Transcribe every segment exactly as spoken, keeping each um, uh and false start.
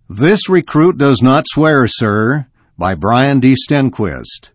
This Recruit Does Not Swear, Sir, by Brian D. Stenquist.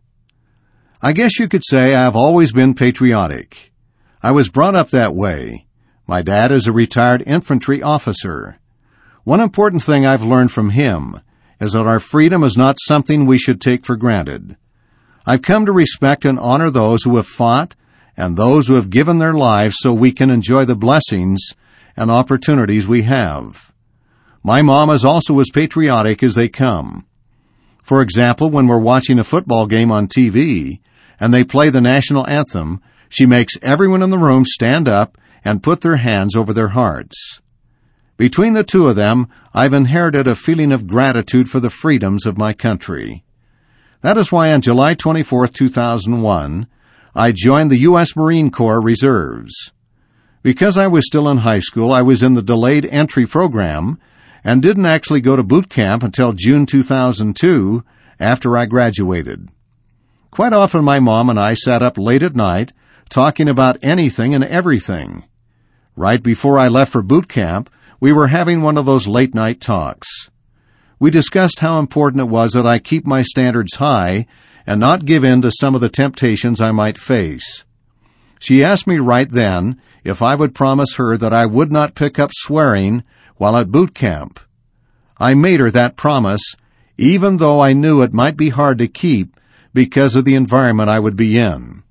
I guess you could say I've always been patriotic. I was brought up that way. My dad is a retired infantry officer. One important thing I've learned from him is that our freedom is not something we should take for granted. I've come to respect and honor those who have fought and those who have given their lives so we can enjoy the blessings and opportunities we have. My mom is also as patriotic as they come. For example, when we're watching a football game on T V and they play the national anthem, she makes everyone in the room stand up and put their hands over their hearts. Between the two of them, I've inherited a feeling of gratitude for the freedoms of my country. That is why on July twenty-fourth, two thousand one, I joined the U S Marine Corps Reserves. Because I was still in high school, I was in the delayed entry program and didn't actually go to boot camp until June two thousand two, after I graduated. Quite often my mom and I sat up late at night talking about anything and everything. Right before I left for boot camp, we were having one of those late-night talks. We discussed how important it was that I keep my standards high and not give in to some of the temptations I might face. She asked me right then if I would promise her that I would not pick up swearing while at boot camp. I made her that promise, even though I knew it might be hard to keep because of the environment I would be in.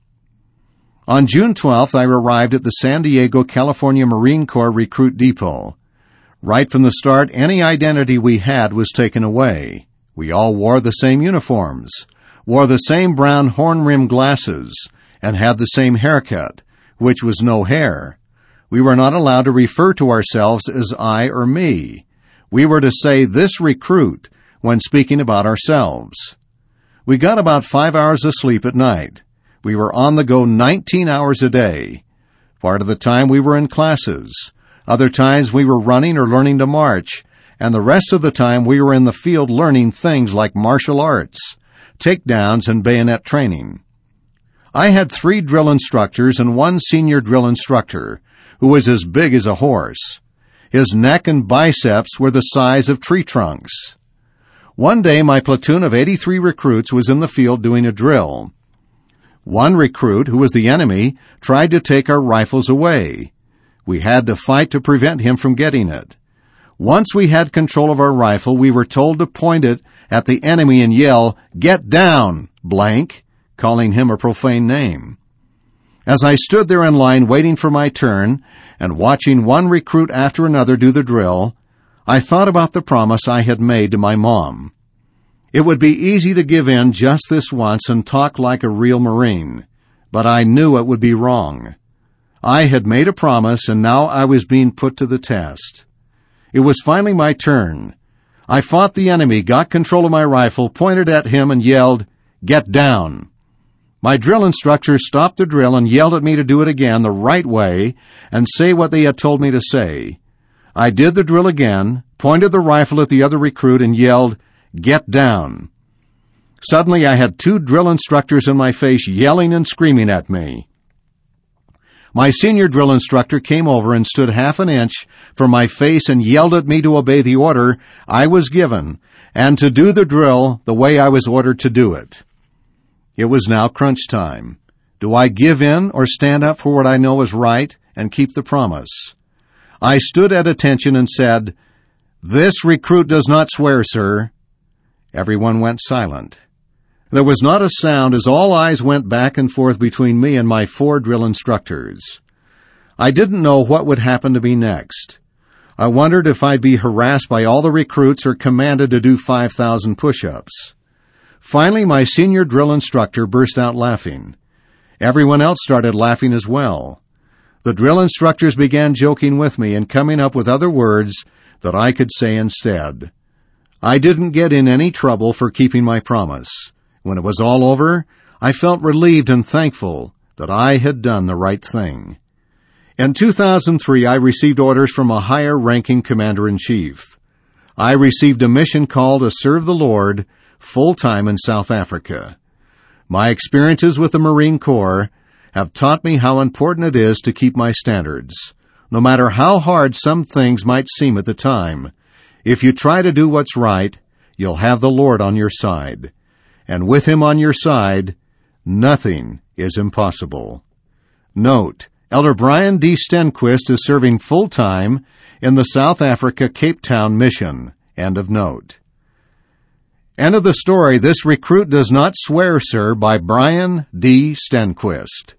On June twelfth, I arrived at the San Diego, California Marine Corps Recruit Depot. Right from the start, any identity we had was taken away. We all wore the same uniforms, wore the same brown horn-rimmed glasses, and had the same haircut, which was no hair. We were not allowed to refer to ourselves as I or me. We were to say this recruit when speaking about ourselves. We got about five hours of sleep at night. We were on the go nineteen hours a day. Part of the time we were in classes. Other times we were running or learning to march. And the rest of the time we were in the field learning things like martial arts, takedowns, and bayonet training. I had three drill instructors and one senior drill instructor, who was as big as a horse. His neck and biceps were the size of tree trunks. One day, my platoon of eighty-three recruits was in the field doing a drill. One recruit, who was the enemy, tried to take our rifles away. We had to fight to prevent him from getting it. Once we had control of our rifle, we were told to point it at the enemy and yell, "Get down, blank," calling him a profane name. As I stood there in line waiting for my turn and watching one recruit after another do the drill, I thought about the promise I had made to my mom. It would be easy to give in just this once and talk like a real Marine, but I knew it would be wrong. I had made a promise, and now I was being put to the test. It was finally my turn. I fought the enemy, got control of my rifle, pointed at him, and yelled, "Get down." My drill instructor stopped the drill and yelled at me to do it again the right way and say what they had told me to say. I did the drill again, pointed the rifle at the other recruit, and yelled, "Get down." Suddenly I had two drill instructors in my face yelling and screaming at me. My senior drill instructor came over and stood half an inch from my face and yelled at me to obey the order I was given and to do the drill the way I was ordered to do it. It was now crunch time. Do I give in or stand up for what I know is right and keep the promise? I stood at attention and said, "This recruit does not swear, sir." Everyone went silent. There was not a sound as all eyes went back and forth between me and my four drill instructors. I didn't know what would happen to me next. I wondered if I'd be harassed by all the recruits or commanded to do five thousand push-ups. Finally, my senior drill instructor burst out laughing. Everyone else started laughing as well. The drill instructors began joking with me and coming up with other words that I could say instead. I didn't get in any trouble for keeping my promise. When it was all over, I felt relieved and thankful that I had done the right thing. In two thousand three, I received orders from a higher-ranking commander-in-chief. I received a mission call to serve the Lord full-time in South Africa. My experiences with the Marine Corps have taught me how important it is to keep my standards. No matter how hard some things might seem at the time, If you try to do what's right, you'll have the Lord on your side. And with Him on your side, nothing is impossible. Note, Elder Brian D. Stenquist is serving full-time in the South Africa Cape Town mission. End of note. End of the story. This recruit does not swear, sir, by Brian D. Stenquist.